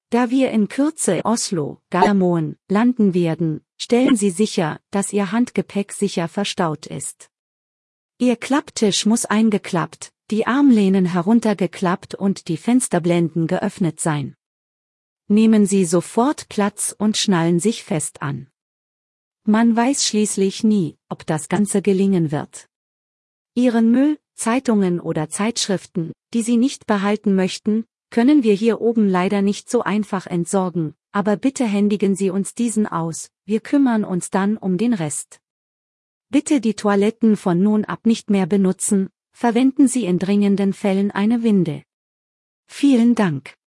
Da wir in Kürze Oslo, Gardermoen, landen werden, stellen Sie sicher, dass Ihr Handgepäck sicher verstaut ist. Ihr Klapptisch muss eingeklappt, die Armlehnen heruntergeklappt und die Fensterblenden geöffnet sein. Nehmen Sie sofort Platz und schnallen sich fest an. Man weiß schließlich nie, ob das Ganze gelingen wird. Ihren Müll, Zeitungen oder Zeitschriften, die Sie nicht behalten möchten, können wir hier oben leider nicht so einfach entsorgen, aber bitte händigen Sie uns diesen aus, wir kümmern uns dann um den Rest. Bitte die Toiletten von nun ab nicht mehr benutzen, verwenden Sie in dringenden Fällen eine Winde. Vielen Dank.